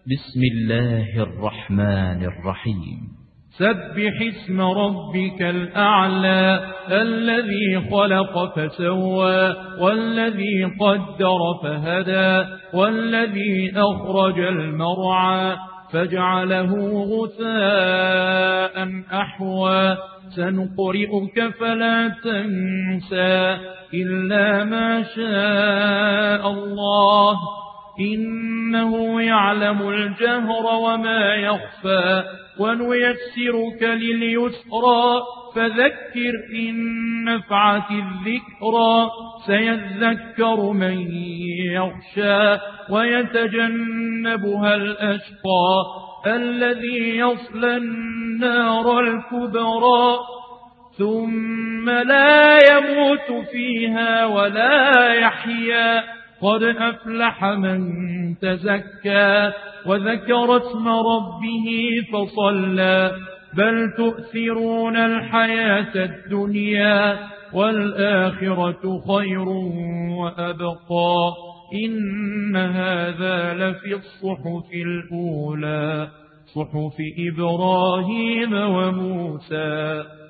بسم الله الرحمن الرحيم. سبح اسم ربك الأعلى الذي خلق فسوى والذي قدر فهدى والذي أخرج المرعى فاجعله غثاء أحوى سنقرئك فلا تنسى إلا ما شاء الله إنه يعلم الجهر وما يخفى ونيسرك لليسرى فذكر إن نفعت الذكرى سيذكر من يخشى ويتجنبها الأشقى الذي يصلى النار الكبرى ثم لا يموت فيها ولا يحيا قد أفلح من تزكى وذكر اسم ربه فصلى بل تؤثرون الحياة الدنيا والآخرة خير وأبقى إن هذا لفي الصحف الأولى صحف إبراهيم وموسى.